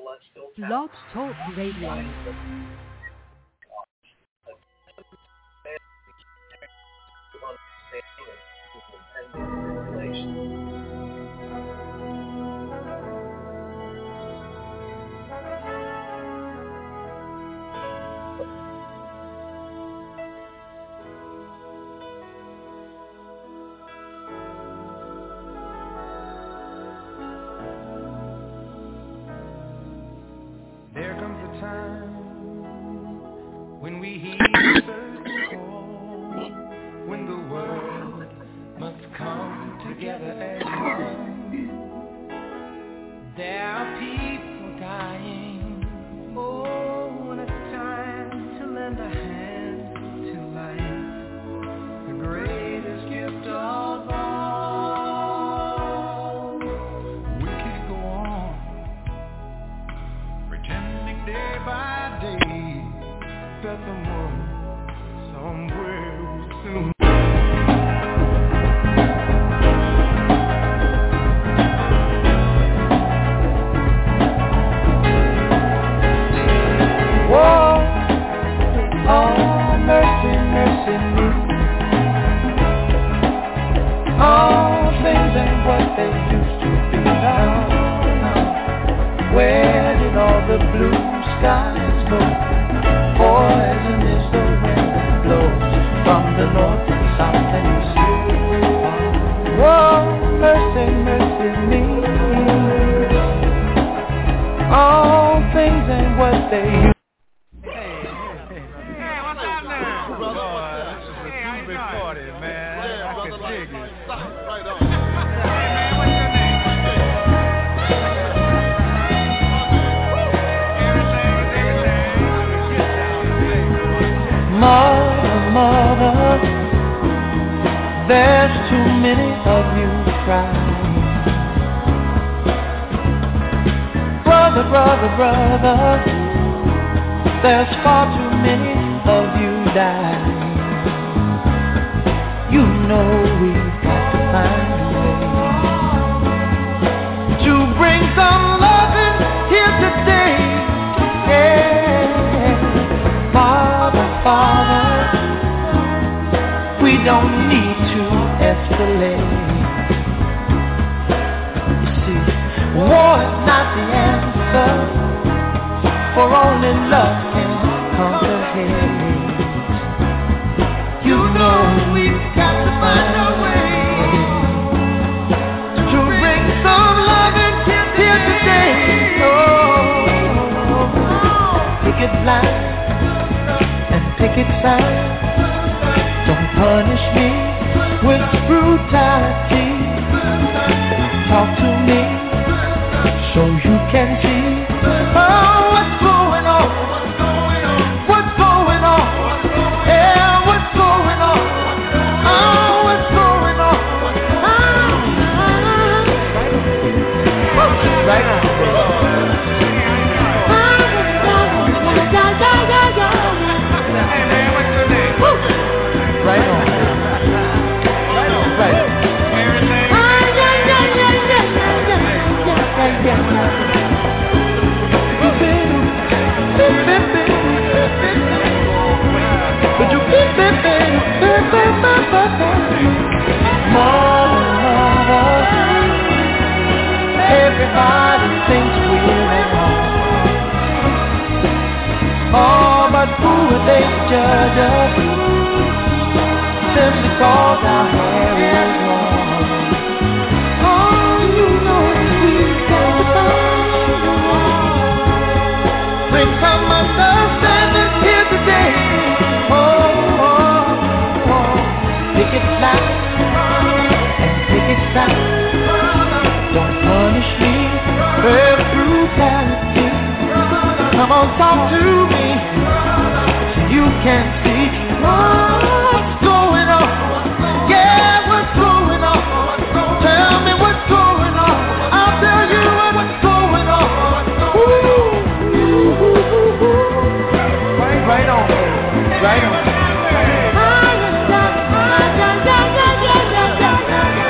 Blog Talk Radio.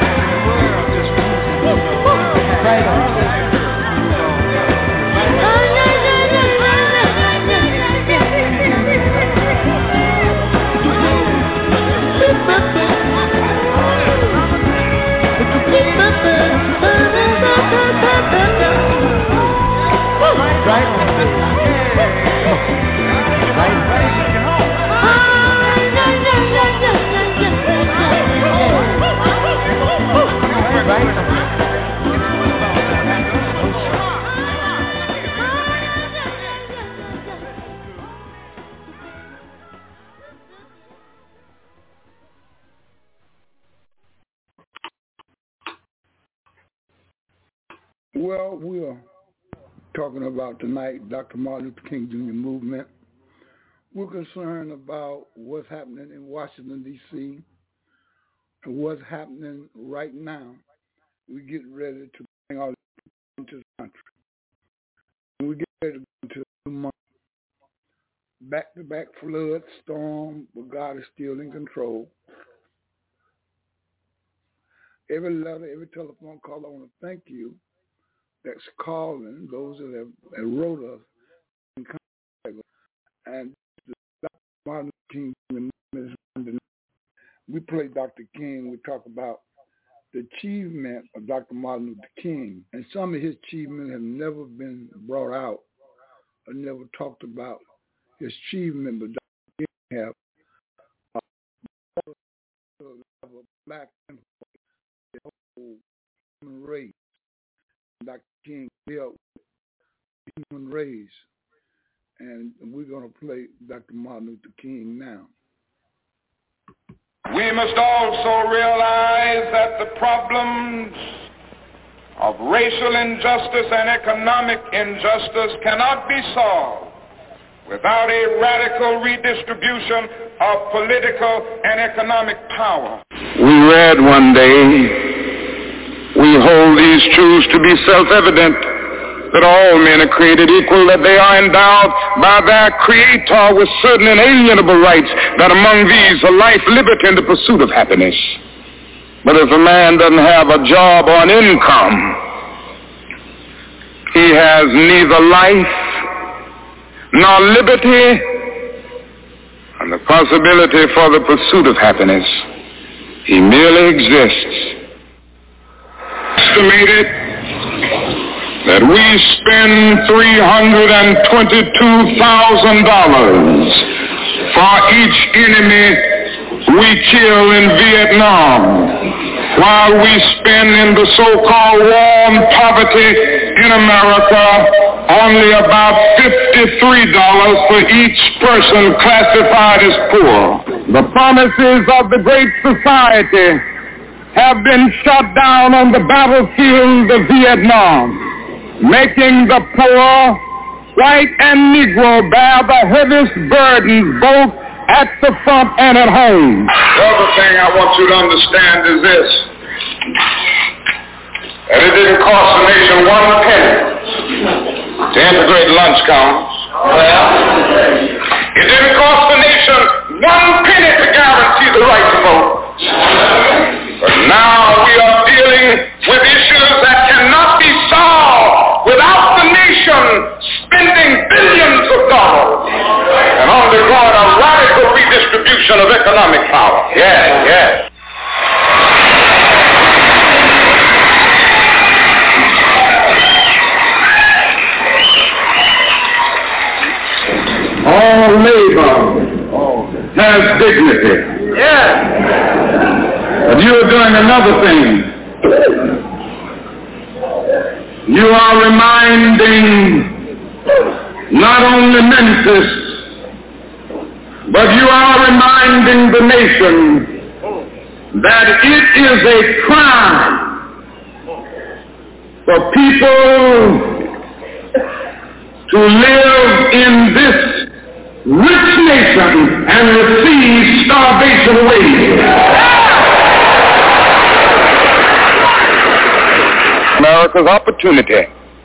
Right on. Well, we're talking about tonight Dr. Martin Luther King Jr. movement. We're concerned about what's happening in Washington, D.C., and what's happening right now. We get ready to bring all this into the country. We get ready to go into a new month. Back-to-back flood, storm, but God is still in control. Every letter, every telephone call, I want to thank you that's calling, those that have wrote us in contact. And Dr. Martin King, we play Dr. King, we talk about the achievement of Dr. Martin Luther King. And some of his achievements have never been brought out or never talked about. His achievement, but Dr. King have a black and the whole human race. Dr. King dealt with the human race. And we're going to play Dr. Martin Luther King now. We must also realize that the problems of racial injustice and economic injustice cannot be solved without a radical redistribution of political and economic power. We read one day, we hold these truths to be self-evident, that all men are created equal, that they are endowed by their Creator with certain inalienable rights, that among these are life, liberty, and the pursuit of happiness. But if a man doesn't have a job or an income, he has neither life nor liberty and the possibility for the pursuit of happiness. He merely exists. Estimated that we spend $322,000 for each enemy we kill in Vietnam, while we spend in the so-called war on poverty in America only about $53 for each person classified as poor. The promises of the Great Society have been shot down on the battlefield of Vietnam, making the poor, white and Negro, bear the heaviest burdens both at the front and at home. The other thing I want you to understand is this, that it didn't cost the nation one penny to integrate lunch counters. It didn't cost the nation one penny to guarantee the right to vote. But now we are dealing with issues that cannot be solved without the nation spending billions of dollars and undergoing a radical redistribution of economic power. Yes. All labor has dignity. Yes. But you are doing another thing. You are reminding not only Memphis, but you are reminding the nation that it is a crime for people to live in this rich nation and receive starvation wages. America's opportunity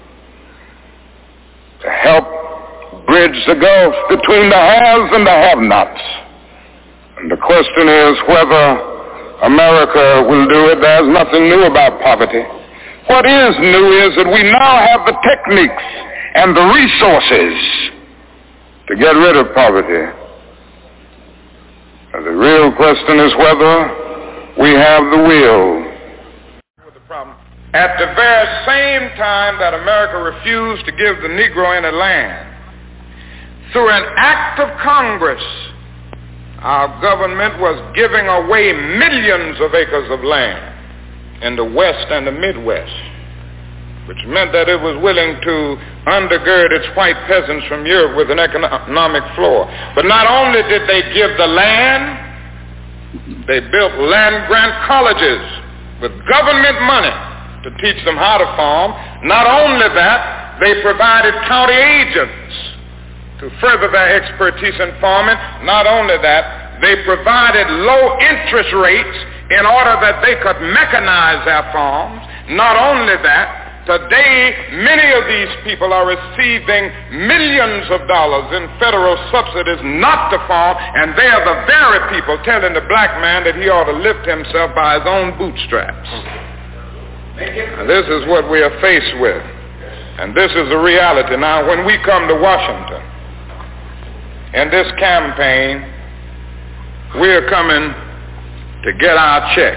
to help bridge the gulf between the haves and the have-nots. And the question is whether America will do it. There's nothing new about poverty. What is new is that we now have the techniques and the resources to get rid of poverty. And the real question is whether we have the will. At the very same time that America refused to give the Negro any land, through an act of Congress, our government was giving away millions of acres of land in the West and the Midwest, which meant that it was willing to undergird its white peasants from Europe with an economic floor. But not only did they give the land, they built land-grant colleges with government money to teach them how to farm. Not only that, they provided county agents to further their expertise in farming. Not only that, they provided low interest rates in order that they could mechanize their farms. Not only that, today, many of these people are receiving millions of dollars in federal subsidies not to farm, and they are the very people telling the black man that he ought to lift himself by his own bootstraps. Now, this is what we are faced with, and this is the reality. Now, when we come to Washington in this campaign, we are coming to get our check.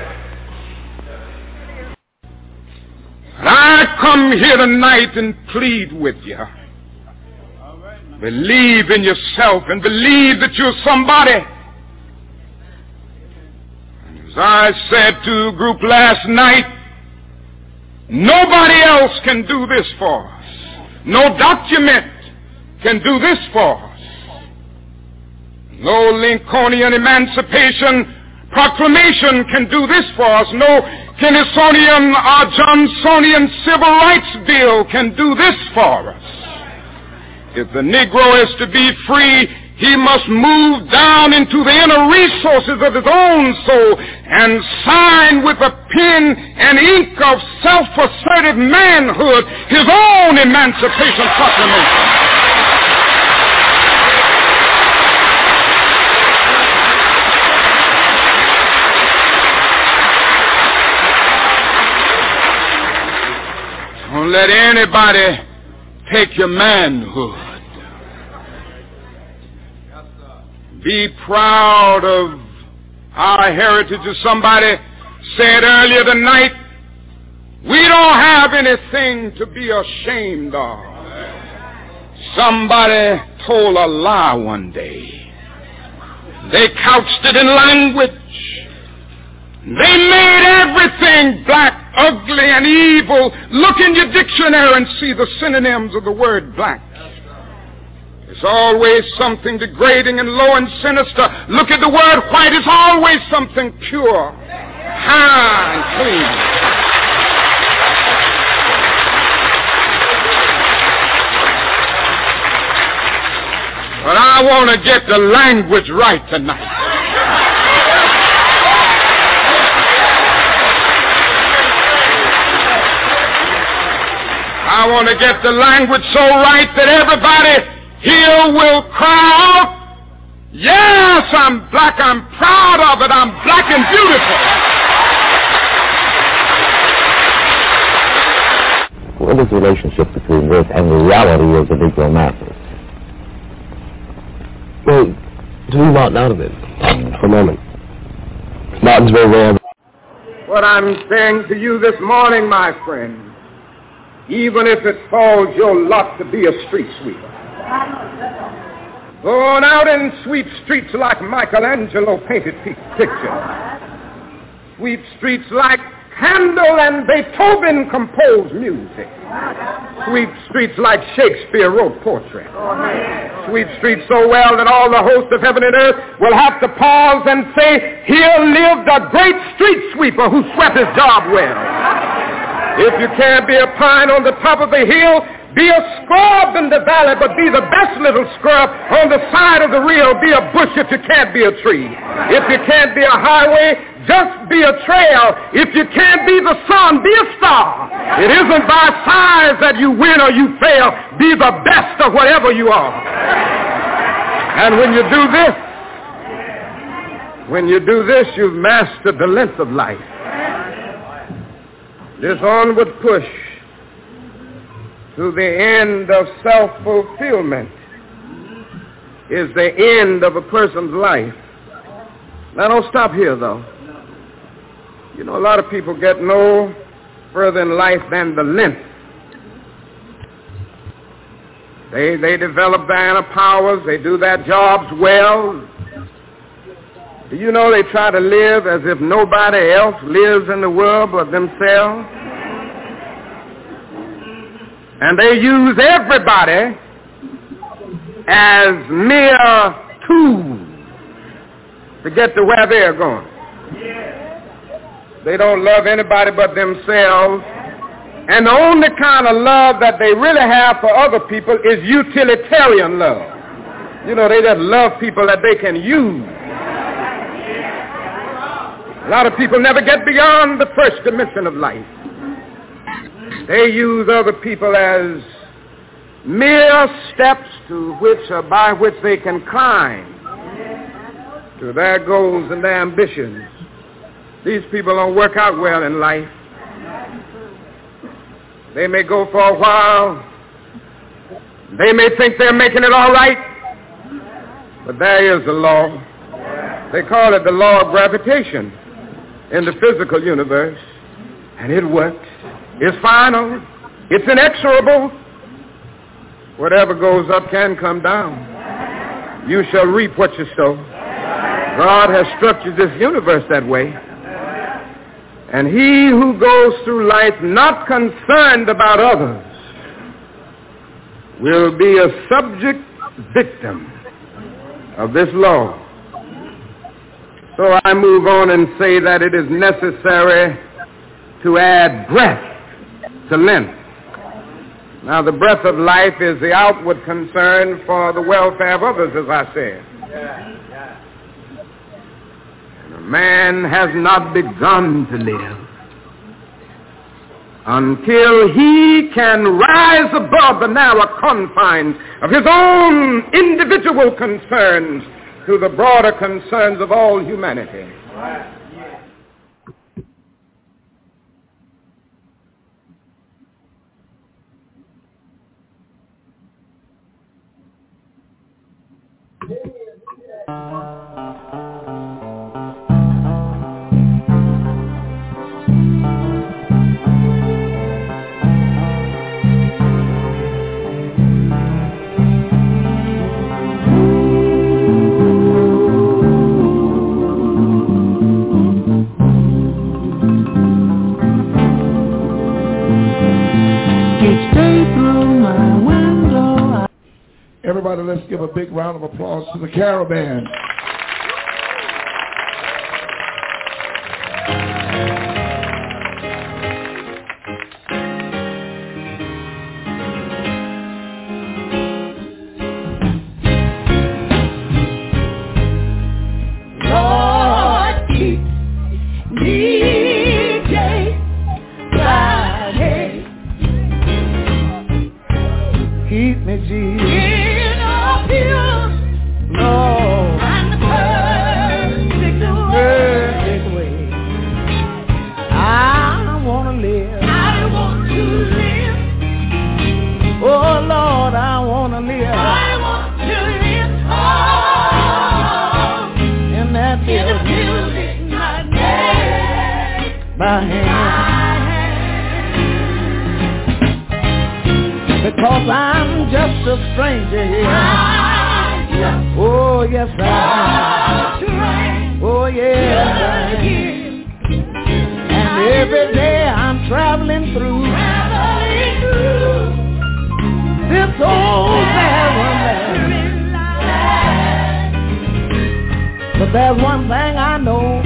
I come here tonight and plead with you. Believe in yourself and believe that you're somebody. As I said to the group last night, nobody else can do this for us. No document can do this for us. No Lincolnian Emancipation Proclamation can do this for us. No Kennysonian or Johnsonian Civil Rights Bill can do this for us. If the Negro is to be free, he must move down into the inner resources of his own soul and sign with a pen and ink of self-assertive manhood his own Emancipation Proclamation. Don't let anybody take your manhood. Be proud of our heritage. As somebody said earlier tonight, we don't have anything to be ashamed of. Somebody told a lie one day. They couched it in language. They made everything black, ugly, and evil. Look in your dictionary and see the synonyms of the word black. It's always something degrading and low and sinister. Look at the word white. It's always something pure, high, and clean. But I want to get the language right tonight. I want to get the language so right that everybody here will cry out, yes, I'm black, I'm proud of it, I'm black and beautiful. What is the relationship between this and the reality of the Negro masses? Well, to leave Martin out of it for a moment. Martin's very rare. What I'm saying to you this morning, my friend, even if it falls your lot to be a street sweeper, go on out and sweep streets like Michelangelo painted pictures. Sweep streets like Handel and Beethoven composed music. Sweep streets like Shakespeare wrote poetry. Sweep streets so well that all the hosts of heaven and earth will have to pause and say, here lived a great street sweeper who swept his job well. If you can't be a pine on the top of the hill, be a scrub in the valley, but be the best little scrub on the side of the rill. Be a bush if you can't be a tree. If you can't be a highway, just be a trail. If you can't be the sun, be a star. It isn't by size that you win or you fail. Be the best of whatever you are. And when you do this, you've mastered the length of life. This onward push to the end of self-fulfillment is the end of a person's life. Now, don't stop here, though. You know, a lot of people get no further in life than the length. They develop their inner powers. They do their jobs well. Do you know they try to live as if nobody else lives in the world but themselves? And they use everybody as mere tools to get to where they're going. They don't love anybody but themselves, And the only kind of love that they really have for other people is utilitarian love. You know, they just love people that they can use. A lot of people never get beyond the first dimension of life. They use other people as mere steps by which they can climb to their goals and their ambitions. These people don't work out well in life. They may go for a while. They may think they're making it all right. But there is a law. They call it the law of gravitation in the physical universe. And it works. It's final. It's inexorable. Whatever goes up can come down. You shall reap what you sow. God has structured this universe that way. And he who goes through life not concerned about others will be a subject victim of this law. So I move on and say that it is necessary to add breadth to length. Now, the breath of life is the outward concern for the welfare of others, as I said. And a man has not begun to live until he can rise above the narrow confines of his own individual concerns to the broader concerns of all humanity. Everybody, let's give a big round of applause to the Caravan. Lord, keep me day by day. Keep me, Jesus. Because I'm just a stranger here. Oh, yes, I am. Oh, yes, I am. And every day I'm traveling through this old barren land. But there's one thing I know.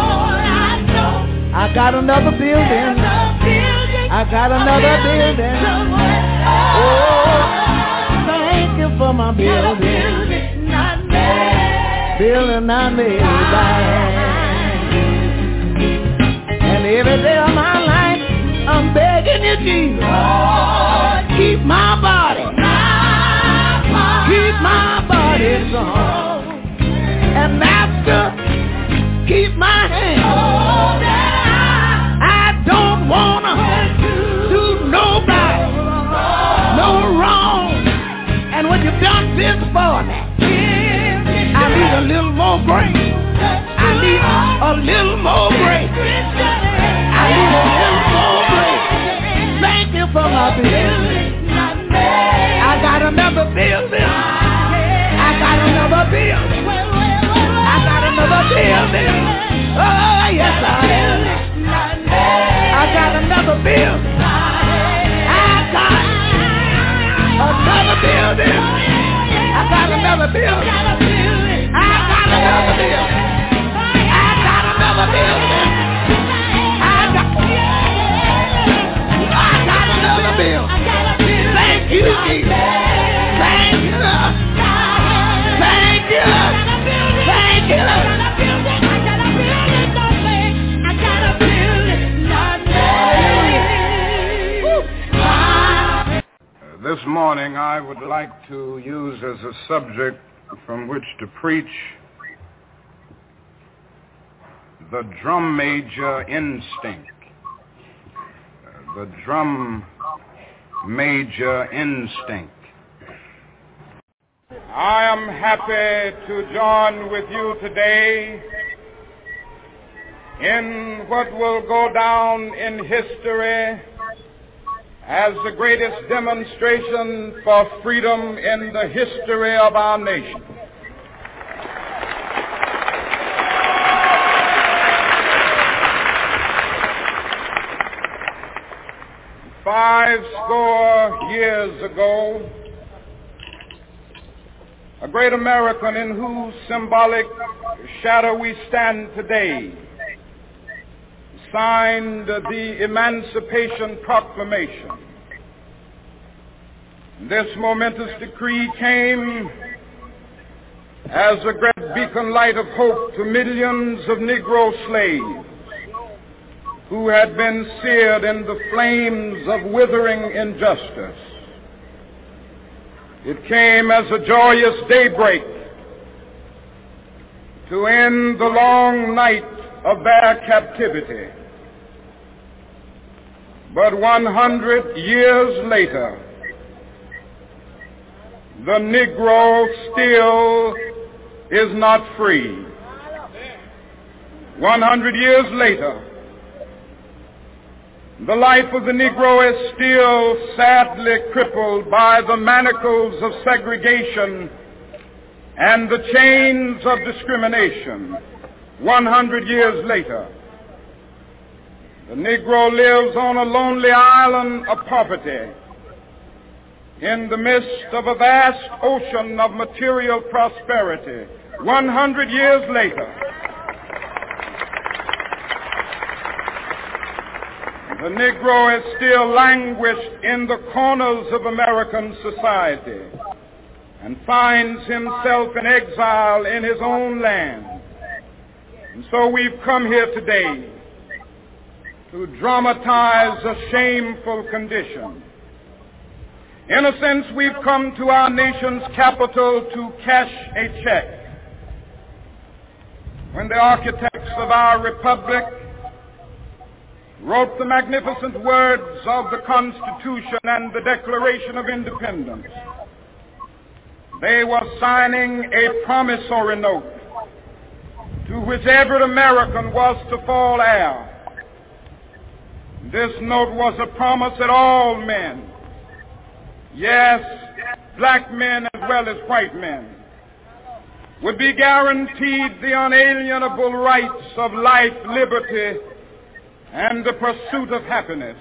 I got another building. I got another building. Oh, thank you for my building. Building not made by hand. And every day of my life, I'm begging you, Jesus. Keep my body. Keep my body strong. And Master, keep my hand. I don't want to do nobody no wrong. And what you've done this for me, I need a little more grace. I need a little more grace. I need a little more grace. Thank you for my building. I got another building. I got another building. I got another building. Oh, yes, I am. I got another building. I got another building. I got another building. I got another building. I got another building. I got morning I would like to use as a subject from which to preach the drum major instinct. The drum major instinct. I am happy to join with you today in what will go down in history as the greatest demonstration for freedom in the history of our nation. Five score years ago, a great American in whose symbolic shadow we stand today signed the Emancipation Proclamation. This momentous decree came as a great beacon light of hope to millions of Negro slaves who had been seared in the flames of withering injustice. It came as a joyous daybreak to end the long night of their captivity. But 100 years later, the Negro still is not free. 100 years later, the life of the Negro is still sadly crippled by the manacles of segregation and the chains of discrimination. 100 years later, the Negro lives on a lonely island of poverty in the midst of a vast ocean of material prosperity. 100 years later, the Negro is still languished in the corners of American society and finds himself in exile in his own land. And so we've come here today to dramatize a shameful condition. In a sense, we've come to our nation's capital to cash a check. When the architects of our republic wrote the magnificent words of the Constitution and the Declaration of Independence, they were signing a promissory note to which every American was to fall heir. This note was a promise that all men, yes, black men as well as white men, would be guaranteed the unalienable rights of life, liberty, and the pursuit of happiness.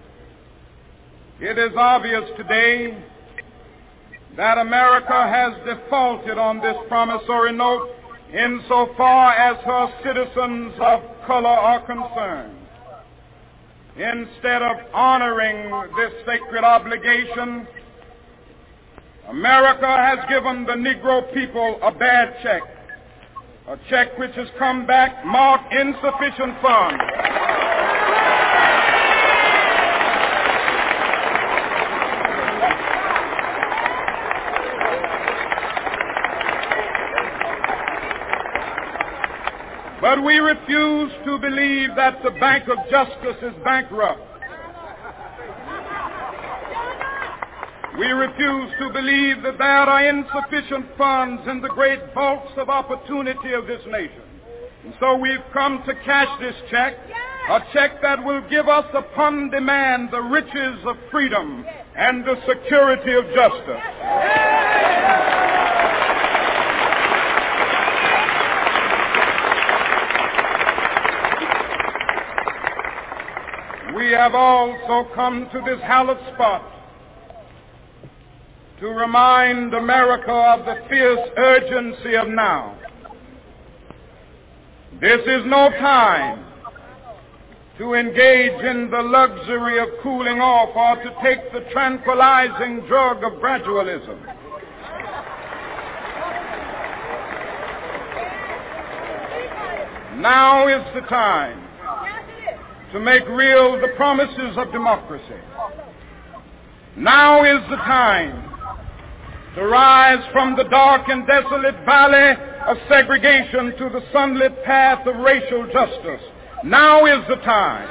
It is obvious today that America has defaulted on this promissory note insofar as her citizens of color are concerned. Instead of honoring this sacred obligation, America has given the Negro people a bad check, a check which has come back marked insufficient funds. But we refuse to believe that the Bank of Justice is bankrupt. We refuse to believe that there are insufficient funds in the great vaults of opportunity of this nation. And so we've come to cash this check, a check that will give us upon demand the riches of freedom and the security of justice. We have also come to this hallowed spot to remind America of the fierce urgency of now. This is no time to engage in the luxury of cooling off or to take the tranquilizing drug of gradualism. Now is the time to make real the promises of democracy. Now is the time to rise from the dark and desolate valley of segregation to the sunlit path of racial justice. Now is the time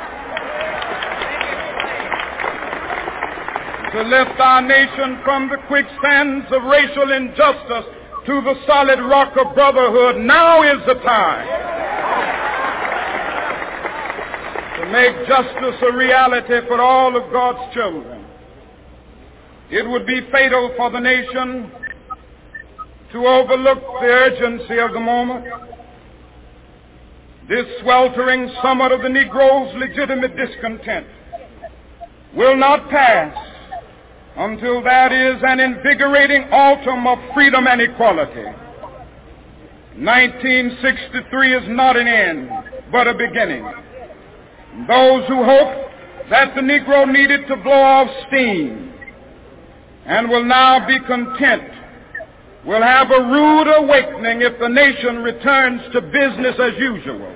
to lift our nation from the quicksands of racial injustice to the solid rock of brotherhood. Now is the time to make justice a reality for all of God's children. It would be fatal for the nation to overlook the urgency of the moment. This sweltering summit of the Negro's legitimate discontent will not pass until that is an invigorating autumn of freedom and equality. 1963 is not an end, but a beginning. Those who hope that the Negro needed to blow off steam and will now be content will have a rude awakening if the nation returns to business as usual.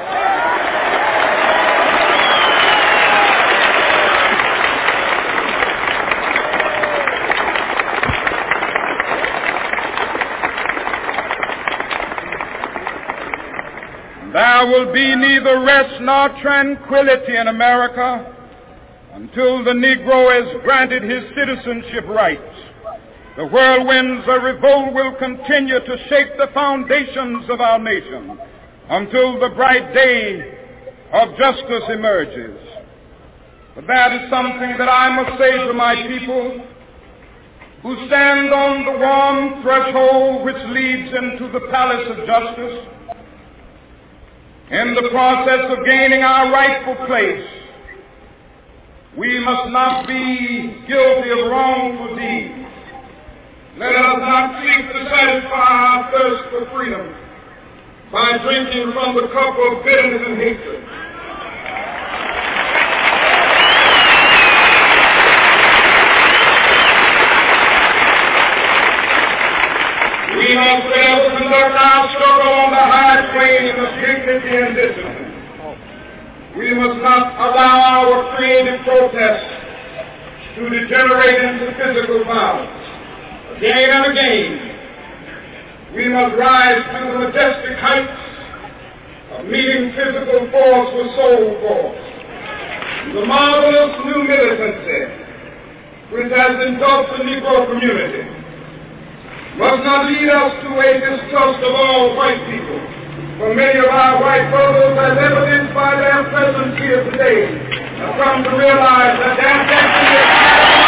There will be neither rest nor tranquility in America until the Negro has granted his citizenship rights. The whirlwinds of revolt will continue to shake the foundations of our nation until the bright day of justice emerges. But that is something that I must say to my people who stand on the warm threshold which leads into the palace of justice. In the process of gaining our rightful place, we must not be guilty of wrongful deeds. Let us not seek to satisfy our thirst for freedom by drinking from the cup of bitterness and hatred. We must therefore conduct our struggle on the high plane of dignity and discipline. We must not allow our creative protests to degenerate into physical violence. Again and again, we must rise to the majestic heights of meeting physical force with soul force. The marvelous new militancy which has engulfed the Negro community must not lead us to a distrust of all white people. For many of our white brothers, as evidenced by their presence here today, have come to realize that their destiny is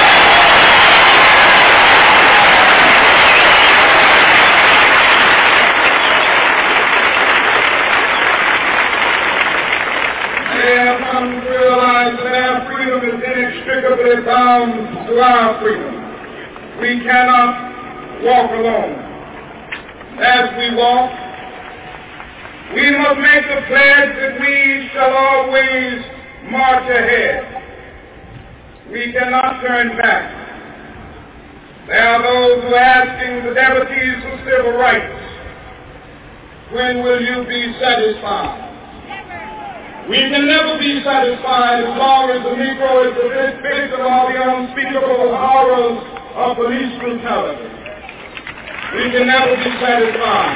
their freedom is inextricably bound to our freedom. We cannot walk alone. As we walk, we must make the pledge that we shall always march ahead. We cannot turn back. There are those who are asking the devotees of civil rights, when will you be satisfied? We can never be satisfied as long as the Negro is the victim of the unspeakable horrors of police brutality. We can never be satisfied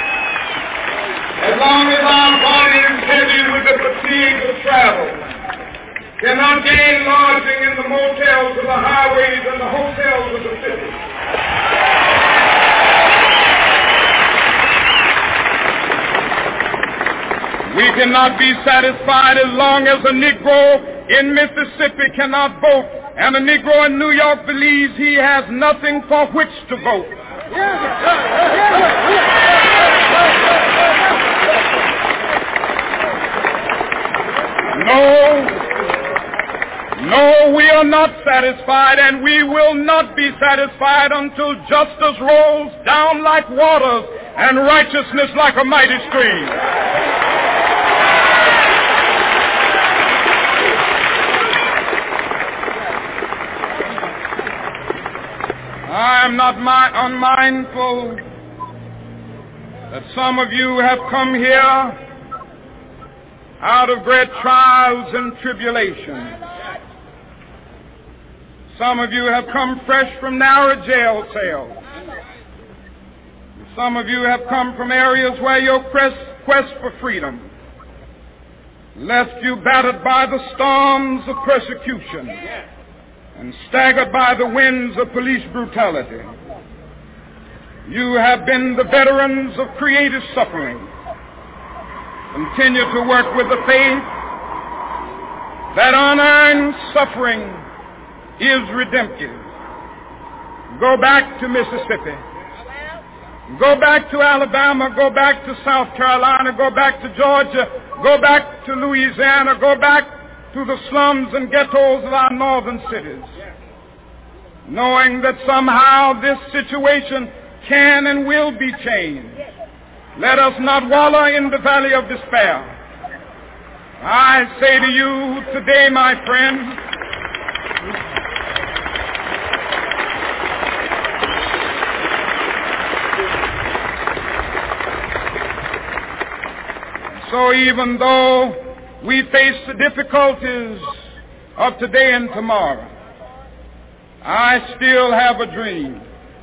as long as our body is heavy with the fatigue of travel, cannot gain lodging in the motels of the highways and the hotels of the city. We cannot be satisfied as long as a Negro in Mississippi cannot vote and a Negro in New York believes he has nothing for which to vote. No, we are not satisfied, and we will not be satisfied until justice rolls down like waters and righteousness like a mighty stream. I am not unmindful that some of you have come here out of great trials and tribulations. Some of you have come fresh from narrow jail cells. Some of you have come from areas where your quest for freedom left you battered by the storms of persecution and staggered by the winds of police brutality. You have been the veterans of creative suffering. Continue to work with the faith that unearned suffering is redemptive. Go back to Mississippi. Go back to Alabama. Go back to South Carolina. Go back to Georgia. Go back to Louisiana. Go back to the slums and ghettos of our northern cities, knowing that somehow this situation can and will be changed. Let us not wallow in the valley of despair. I say to you today, my friend, so even though we face the difficulties of today and tomorrow, I still have a dream.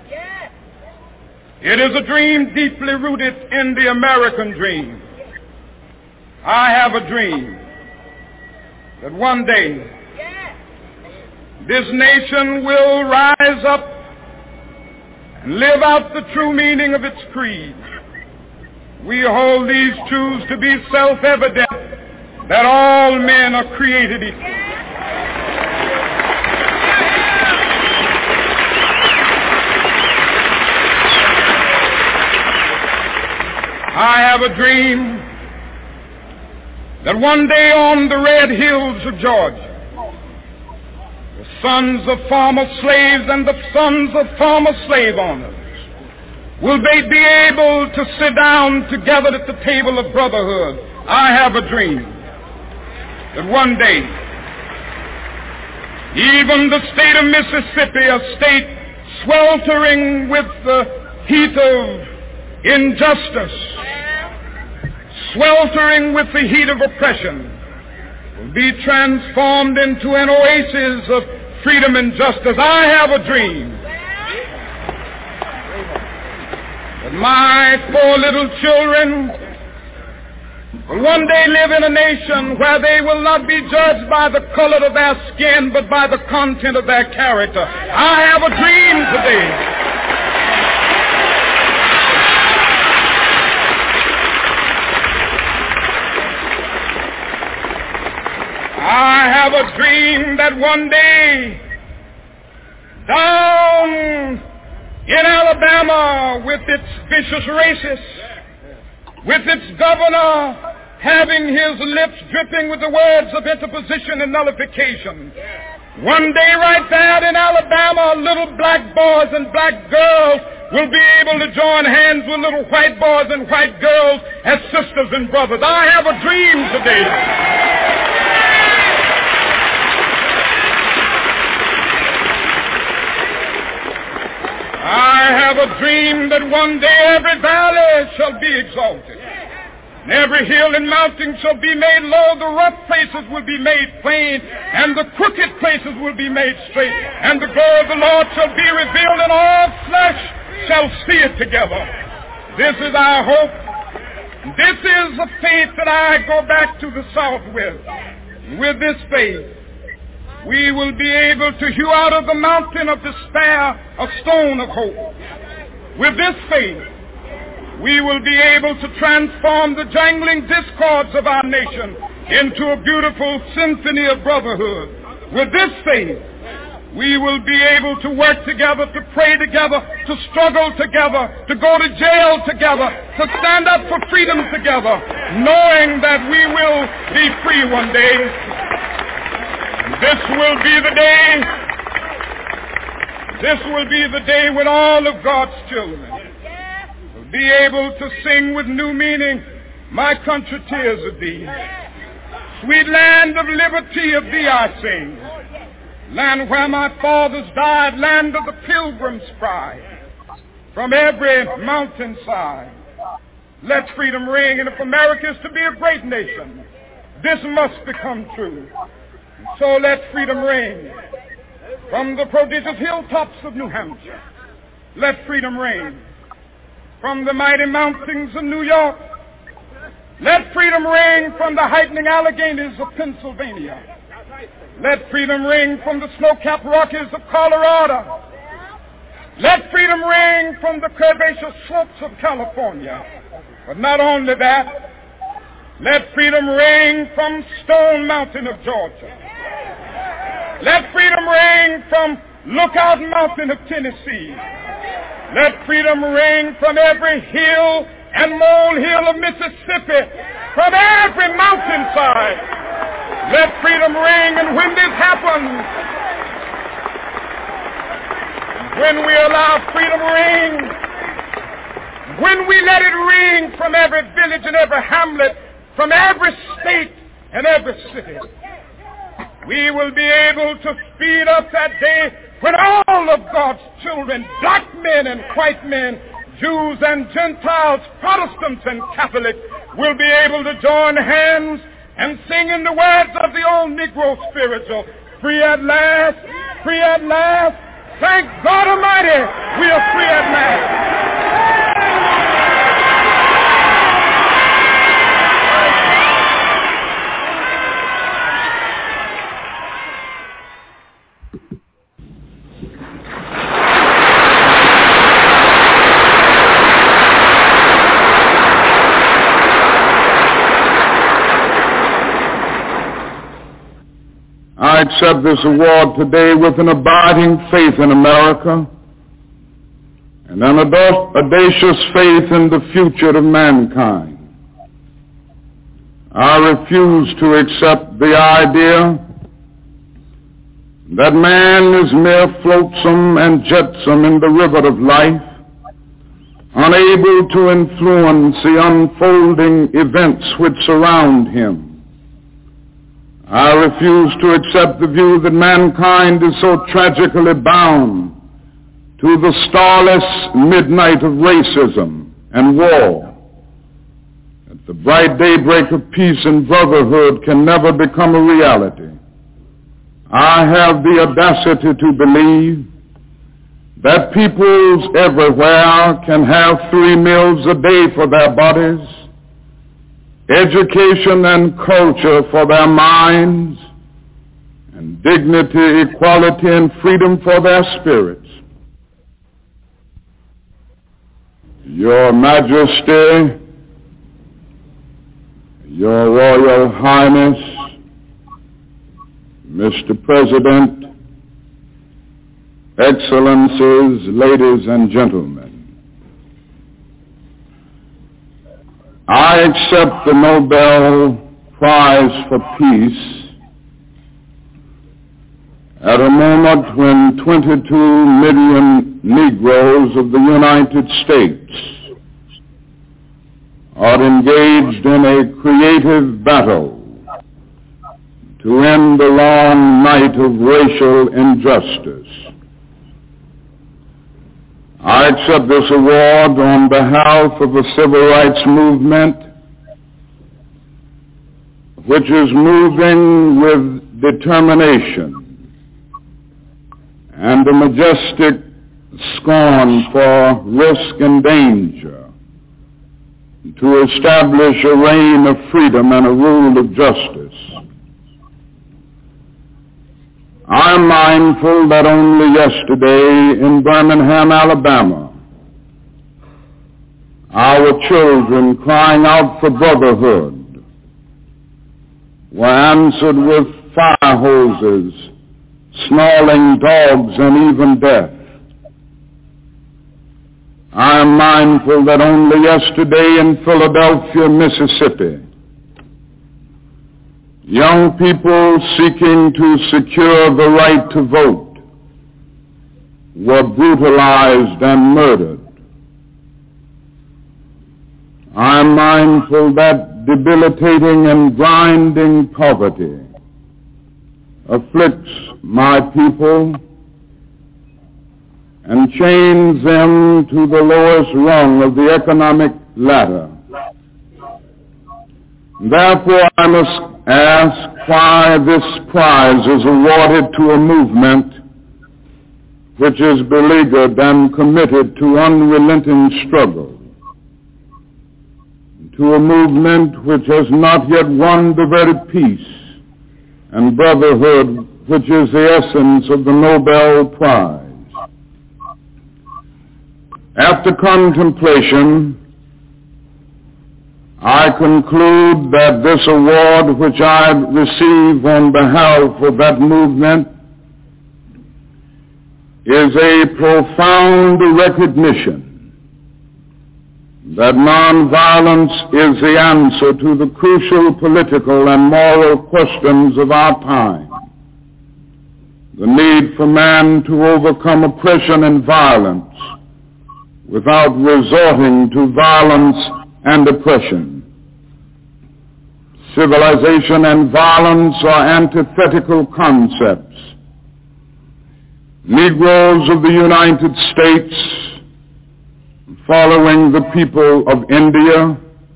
It is a dream deeply rooted in the American dream. I have a dream that one day this nation will rise up and live out the true meaning of its creed. We hold these truths to be self-evident, that all men are created equal. I have a dream that one day on the red hills of Georgia, the sons of former slaves and the sons of former slave owners will they be able to sit down together at the table of brotherhood. I have a dream that one day, even the state of Mississippi, a state sweltering with the heat of injustice, sweltering with the heat of oppression, will be transformed into an oasis of freedom and justice. I have a dream that my 4 little children will one day live in a nation where they will not be judged by the color of their skin, but by the content of their character. I have a dream today. I have a dream that one day, down in Alabama, with its vicious racists, with its governor having his lips dripping with the words of interposition and nullification, one day right there in Alabama, little black boys and black girls will be able to join hands with little white boys and white girls as sisters and brothers. I have a dream today. I have a dream that one day every valley shall be exalted, and every hill and mountain shall be made low, the rough places will be made plain, and the crooked places will be made straight, and the glory of the Lord shall be revealed, and all flesh shall see it together. This is our hope. This is the faith that I go back to the South with. With this faith, we will be able to hew out of the mountain of despair a stone of hope. With this faith, we will be able to transform the jangling discords of our nation into a beautiful symphony of brotherhood. With this faith, we will be able to work together, to pray together, to struggle together, to go to jail together, to stand up for freedom together, knowing that we will be free one day. This will be the day. This will be the day when all of God's children will be able to sing with new meaning, my country, tears of thee. Sweet land of liberty, of thee I sing. Land where my fathers died, land of the pilgrim's pride. From every mountainside, let freedom ring. And if America is to be a great nation, this must become true. So let freedom ring. From the prodigious hilltops of New Hampshire, let freedom ring. From the mighty mountains of New York, let freedom ring. From the heightening Alleghanies of Pennsylvania, let freedom ring. From the snow-capped Rockies of Colorado, let freedom ring. From the curvaceous slopes of California. But not only that, let freedom ring from Stone Mountain of Georgia. Let freedom ring from Lookout Mountain of Tennessee. Let freedom ring from every hill and molehill of Mississippi, from every mountainside. Let freedom ring, and when this happens, when we allow freedom ring, when we let it ring from every village and every hamlet, from every state and every city, we will be able to speed up that day when all of God's children, black men and white men, Jews and Gentiles, Protestants and Catholics, will be able to join hands and sing in the words of the old Negro spiritual, free at last, free at last. Thank God Almighty, we are free at last. I accept this award today with an abiding faith in America and an audacious faith in the future of mankind. I refuse to accept the idea that man is mere flotsam and jetsam in the river of life, unable to influence the unfolding events which surround him. I refuse to accept the view that mankind is so tragically bound to the starless midnight of racism and war that the bright daybreak of peace and brotherhood can never become a reality. I have the audacity to believe that peoples everywhere can have 3 meals a day for their bodies, education and culture for their minds, and dignity, equality, and freedom for their spirits. Your Majesty, Your Royal Highness, Mr. President, Excellencies, ladies and gentlemen, I accept the Nobel Prize for Peace at a moment when 22 million Negroes of the United States are engaged in a creative battle to end the long night of racial injustice. I accept this award on behalf of the civil rights movement, which is moving with determination and a majestic scorn for risk and danger to establish a reign of freedom and a rule of justice. I am mindful that only yesterday in Birmingham, Alabama, our children crying out for brotherhood were answered with fire hoses, snarling dogs, and even death. I am mindful that only yesterday in Philadelphia, Mississippi, young people seeking to secure the right to vote were brutalized and murdered. I am mindful that debilitating and grinding poverty afflicts my people and chains them to the lowest rung of the economic ladder. Therefore, I must ask why this prize is awarded to a movement which is beleaguered and committed to unrelenting struggle, to a movement which has not yet won the very peace and brotherhood which is the essence of the Nobel Prize. After contemplation, I conclude that this award which I receive on behalf of that movement is a profound recognition that nonviolence is the answer to the crucial political and moral questions of our time. The need for man to overcome oppression and violence without resorting to violence and oppression. Civilization and violence are antithetical concepts. Negroes of the United States, following the people of India,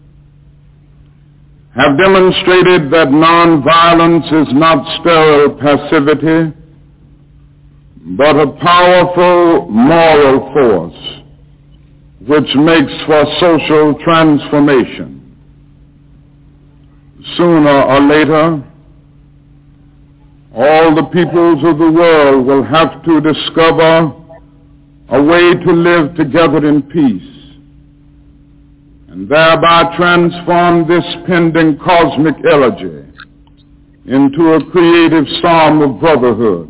have demonstrated that nonviolence is not sterile passivity, but a powerful moral force which makes for social transformation. Sooner or later, all the peoples of the world will have to discover a way to live together in peace, and thereby transform this pending cosmic elegy into a creative psalm of brotherhood.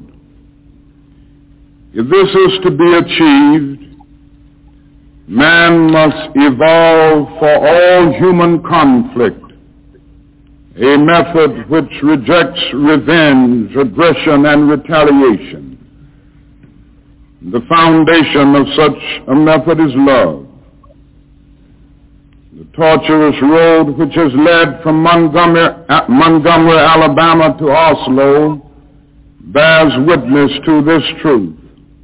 If this is to be achieved, man must evolve for all human conflict a method which rejects revenge, aggression, and retaliation. The foundation of such a method is love. The tortuous road which has led from Montgomery, Alabama to Oslo bears witness to this truth.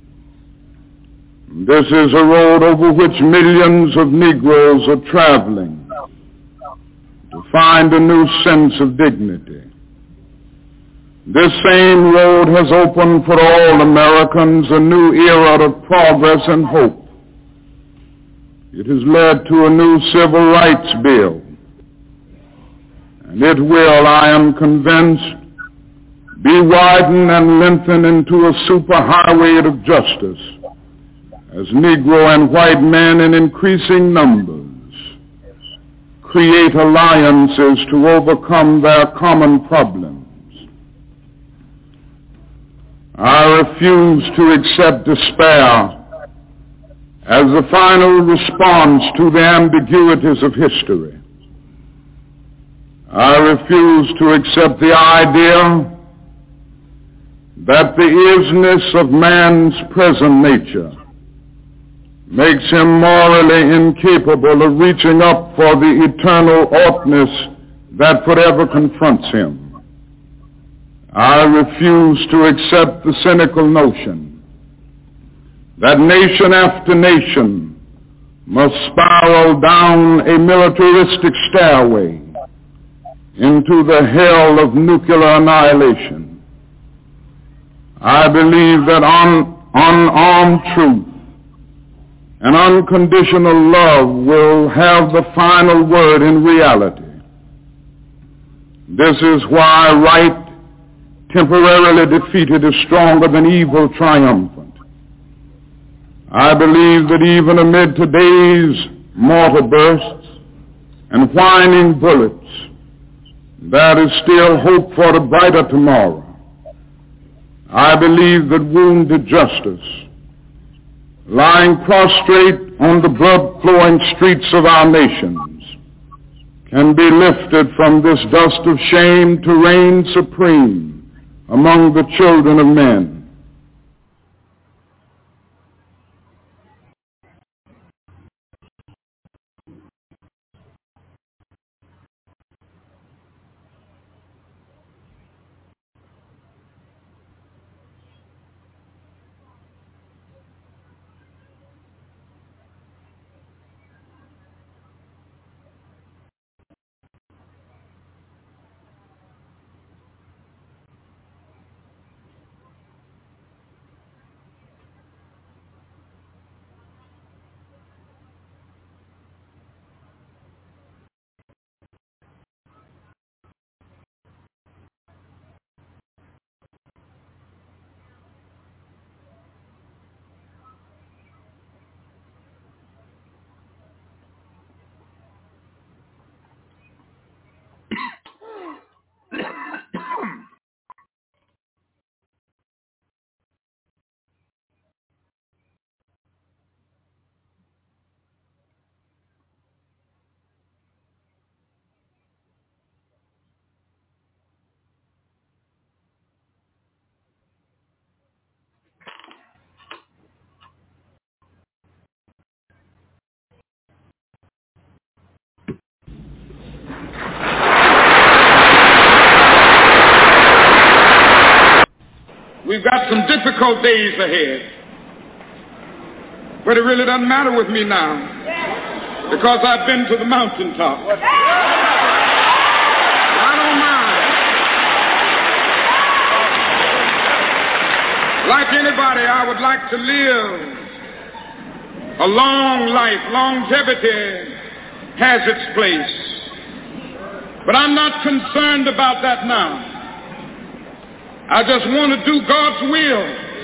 This is a road over which millions of Negroes are traveling to find a new sense of dignity. This same road has opened for all Americans a new era of progress and hope. It has led to a new civil rights bill, and it will, I am convinced, be widened and lengthened into a superhighway of justice as Negro and white men in increasing numbers create alliances to overcome their common problems. I refuse to accept despair as the final response to the ambiguities of history. I refuse to accept the idea that the isness of man's present nature makes him morally incapable of reaching up for the eternal oughtness that forever confronts him. I refuse to accept the cynical notion that nation after nation must spiral down a militaristic stairway into the hell of nuclear annihilation. I believe that unarmed truth and unconditional love will have the final word in reality. This is why right temporarily defeated is stronger than evil triumphant. I believe that even amid today's mortar bursts and whining bullets, there is still hope for a brighter tomorrow. I believe that wounded justice, lying prostrate on the blood-flowing streets of our nations, can be lifted from this dust of shame to reign supreme among the children of men. We've got some difficult days ahead. But it really doesn't matter with me now, because I've been to the mountaintop. I don't mind. Like anybody, I would like to live a long life. Longevity has its place. But I'm not concerned about that now. I just want to do God's will.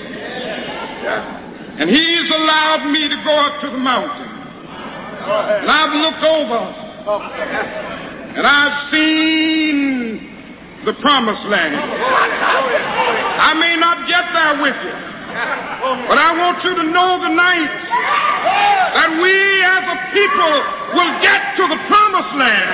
And He's allowed me to go up to the mountain. And I've looked over and I've seen the promised land. I may not get there with you, but I want you to know tonight that we as a people will get to the promised land.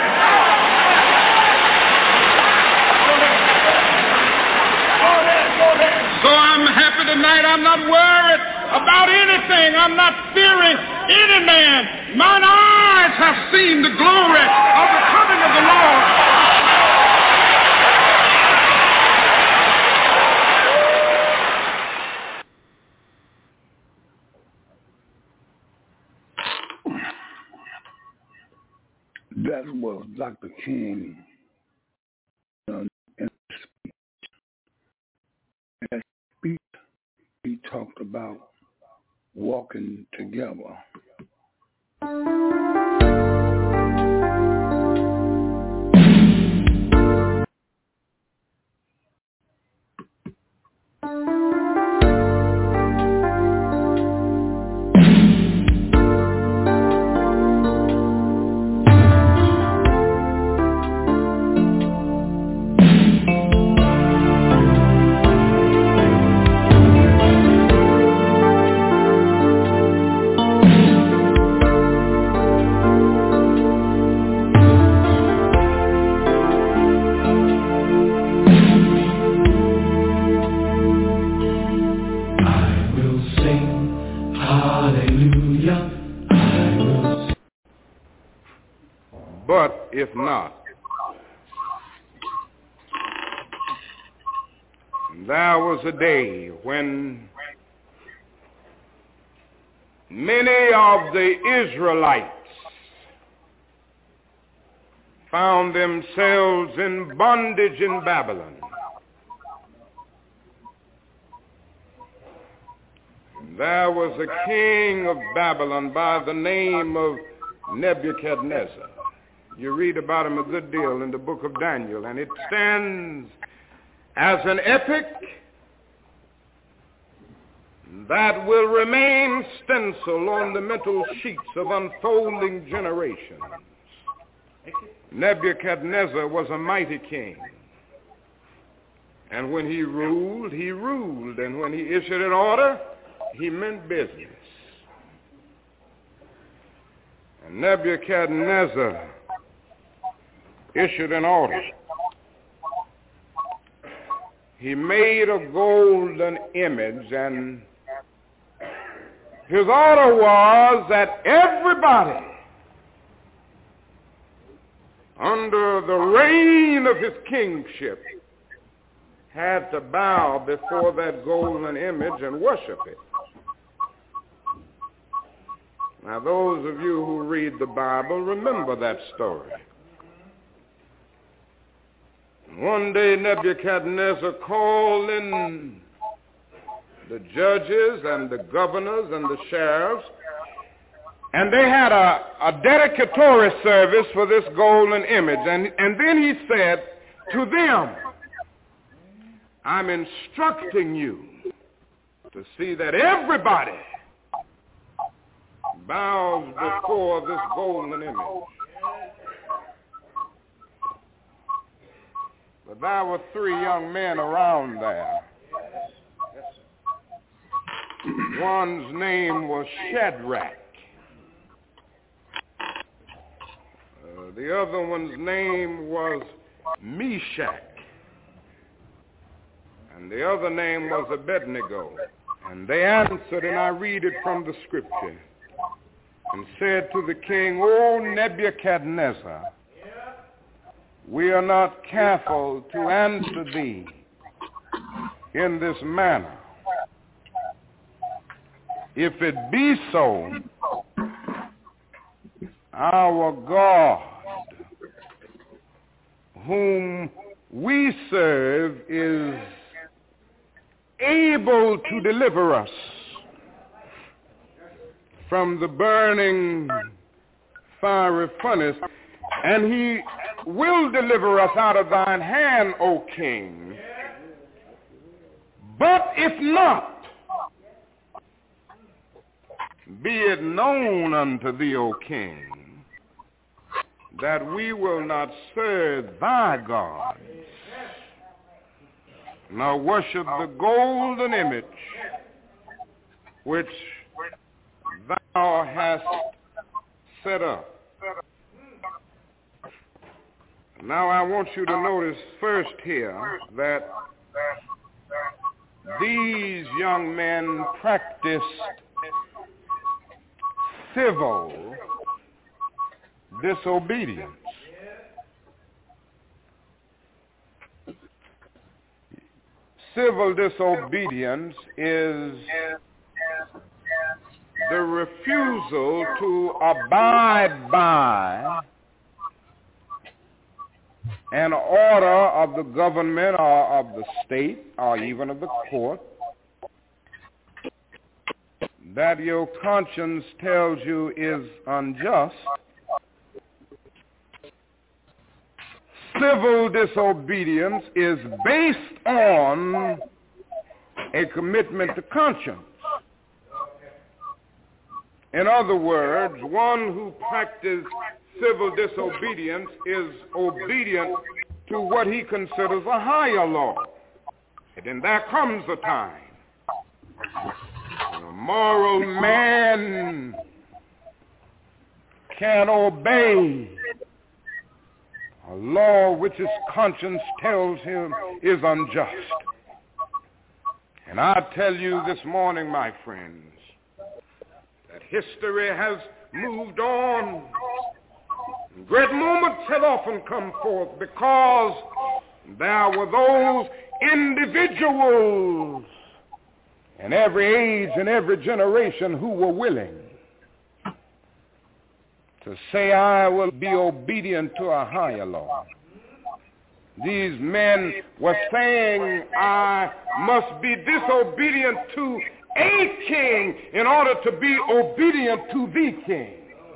So I'm happy tonight. I'm not worried about anything. I'm not fearing any man. Mine eyes have seen the glory of the coming of the Lord. That was Dr. King. He talked about walking together. But if not, there was a day when many of the Israelites found themselves in bondage in Babylon. There was a king of Babylon by the name of Nebuchadnezzar. You read about him a good deal in the book of Daniel, and it stands as an epic that will remain stenciled on the mental sheets of unfolding generations. Nebuchadnezzar was a mighty king, and when he ruled, and when he issued an order, he meant business. And Nebuchadnezzar issued an order. He made a golden image, and his order was that everybody under the reign of his kingship had to bow before that golden image and worship it. Now, those of you who read the Bible remember that story. One day Nebuchadnezzar called in the judges and the governors and the sheriffs, and they had a dedicatory service for this golden image. And then he said to them, I'm instructing you to see that everybody bows before this golden image. But there were three young men around there. One's name was Shadrach. The other one's name was Meshach. And the other name was Abednego. And they answered, and I read it from the scripture, and said to the king, O Nebuchadnezzar, we are not careful to answer thee, in this manner. If it be so, our God, whom we serve, is able to deliver us from the burning fiery furnace, and he will deliver us out of thine hand, O king. But if not, be it known unto thee, O king, that we will not serve thy gods, nor worship the golden image which thou hast set up. Now I want you to notice first here that these young men practiced civil disobedience. Civil disobedience is the refusal to abide by an order of the government or of the state or even of the court that your conscience tells you is unjust. Civil disobedience is based on a commitment to conscience. In other words, one who practices civil disobedience is obedient to what he considers a higher law. And then there comes a time when a moral man can obey a law which his conscience tells him is unjust. And I tell you this morning, my friends, that history has moved on. Great moments have often come forth because there were those individuals in every age and every generation who were willing to say, I will be obedient to a higher law. These men were saying, I must be disobedient to a king in order to be obedient to the king.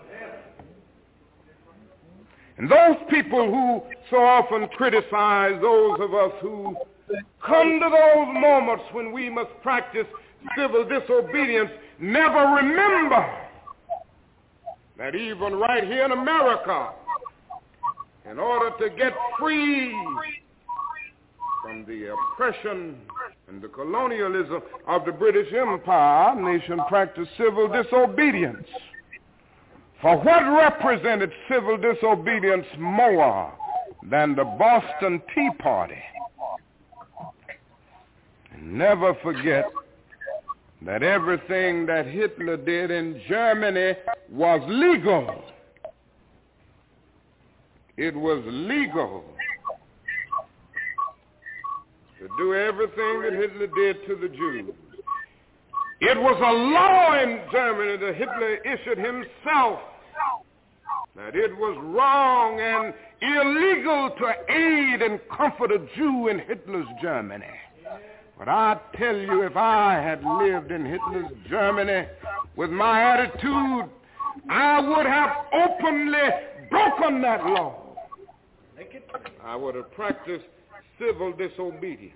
And those people who so often criticize those of us who come to those moments when we must practice civil disobedience never remember that even right here in America, in order to get free from the oppression and the colonialism of the British Empire, our nation practiced civil disobedience. For what represented civil disobedience more than the Boston Tea Party? And never forget that everything that Hitler did in Germany was legal. It was legal to do everything that Hitler did to the Jews. It was a law in Germany that Hitler issued himself that it was wrong and illegal to aid and comfort a Jew in Hitler's Germany. But I tell you, if I had lived in Hitler's Germany with my attitude, I would have openly broken that law. I would have practiced civil disobedience.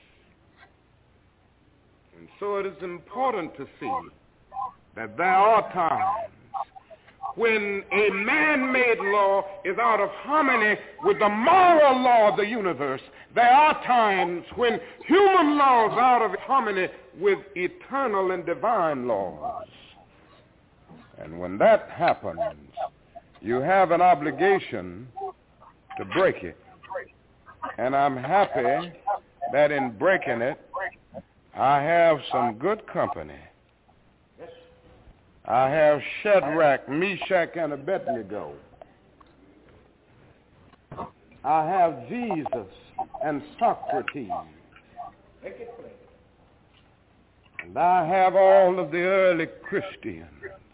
And so it is important to see that there are times when a man-made law is out of harmony with the moral law of the universe. There are times when human laws are out of harmony with eternal and divine laws. And when that happens, you have an obligation to break it. And I'm happy that in breaking it, I have some good company. I have Shadrach, Meshach, and Abednego. I have Jesus and Socrates. And I have all of the early Christians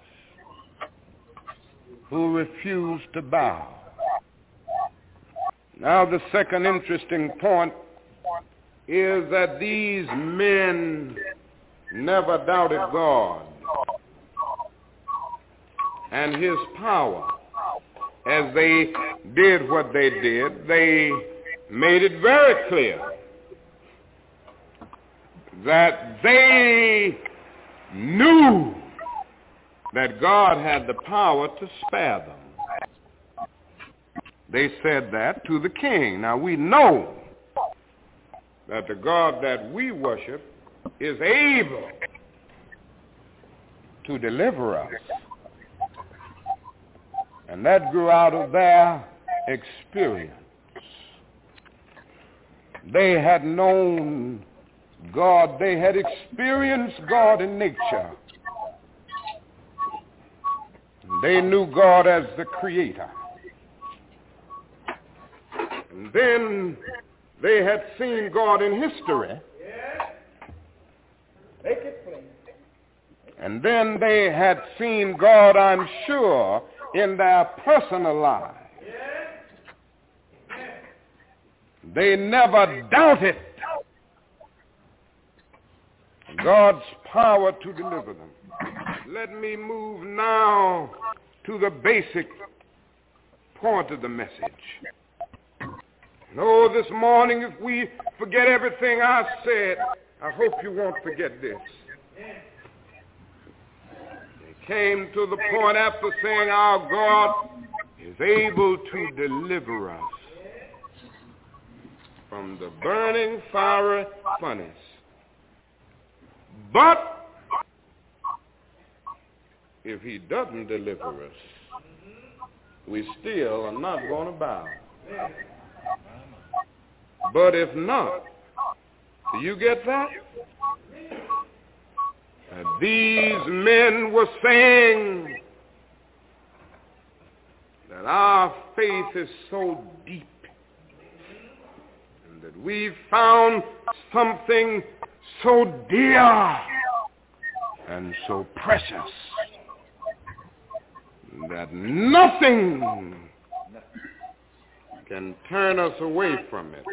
who refused to bow. Now the second interesting point is that these men never doubted God and his power. As they did what they did, they made it very clear that they knew that God had the power to spare them. They said that to the king. Now we know that the God that we worship is able to deliver us. And that grew out of their experience. They had known God. They had experienced God in nature. They knew God as the creator. And then they had seen God in history. And then they had seen God, I'm sure, in their personal lives. They never doubted God's power to deliver them. Let me move now to the basic point of the message. No, this morning, if we forget everything I said, I hope you won't forget this. They came to the point after saying our God is able to deliver us from the burning fiery furnace. But if he doesn't deliver us, we still are not going to bow. But if not, do you get that? These men were saying that our faith is so deep and that we've found something so dear and so precious that nothing can turn us away from it.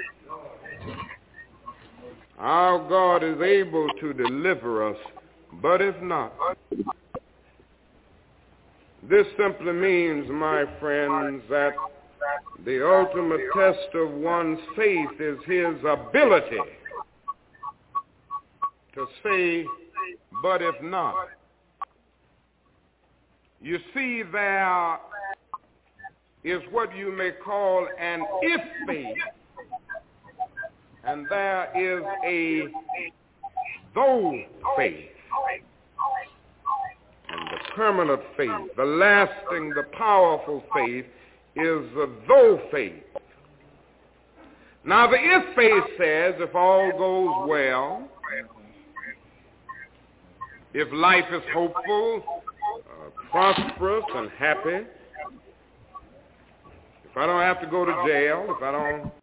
Our God is able to deliver us, but if not, this simply means, my friends, that the ultimate test of one's faith is his ability to say, but if not. You see, there is what you may call an if faith, and there is a though faith. And the permanent faith, the lasting, the powerful faith is the though faith. Now the if faith says if all goes well, if life is hopeful, prosperous and happy, if I don't have to go to jail, if I don't